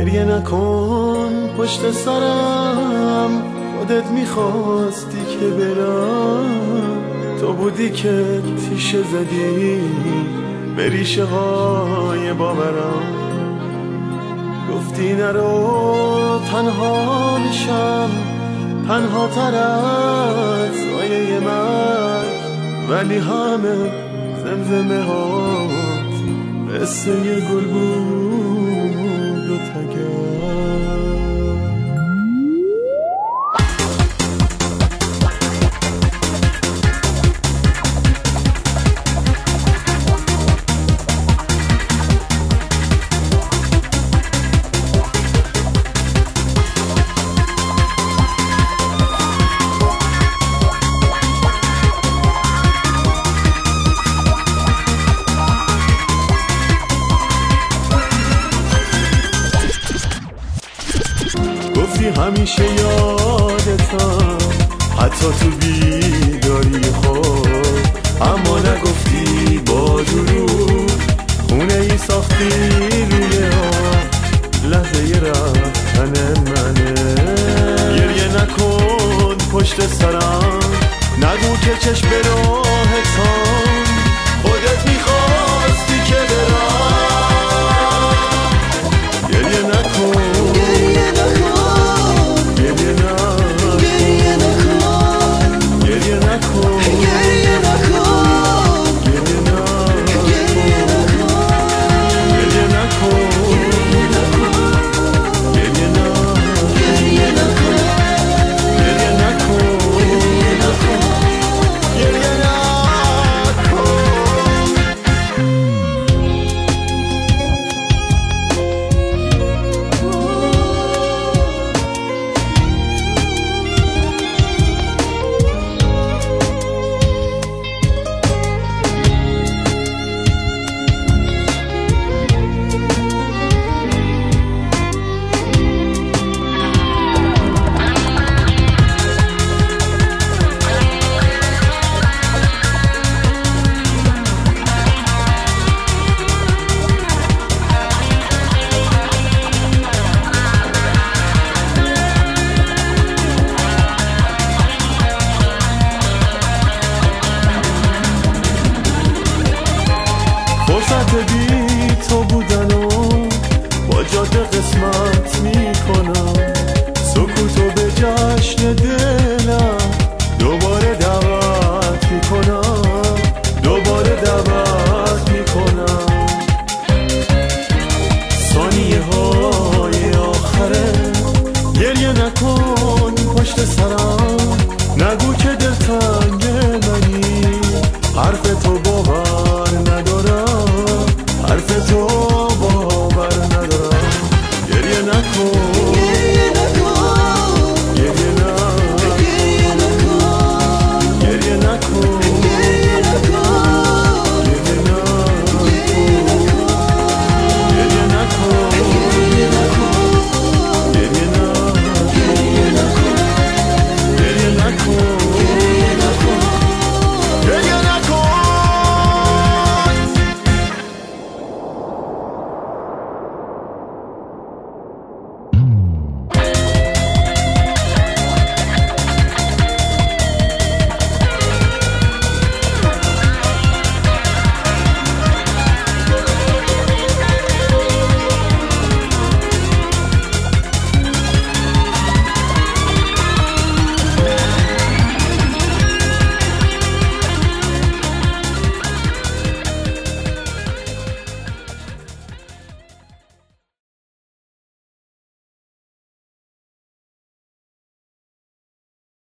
گریه نکن پشت سرم، خودت میخواستی که برم، تو بودی که تیشه زدی به ریشه های باورم. گفتی نرو تنها میشم، تنها تر از سایه من، ولی همه زمزمه هات قصه یه گل بود و تگر. همیشه یادتم حتی تو بیداری خود، اما نگفتی با درود خونه ای ساختی روی لحظه رفتن منه. گریه نکن پشت سرم، نگو که چشم به راهتم، خودت میخواستی که برم. گریه نکن بی تو بودن و با جاده قسمت میکنم، سکوتو به جشن دلم دوباره دعوت میکنم، دوباره دعوت میکنم. ثانیه های آخره گریه نکن پشت سرم، نگو که دلتنگ منی، حرف تو باور ندارم، حرف تو باور ندارم. گریه نکن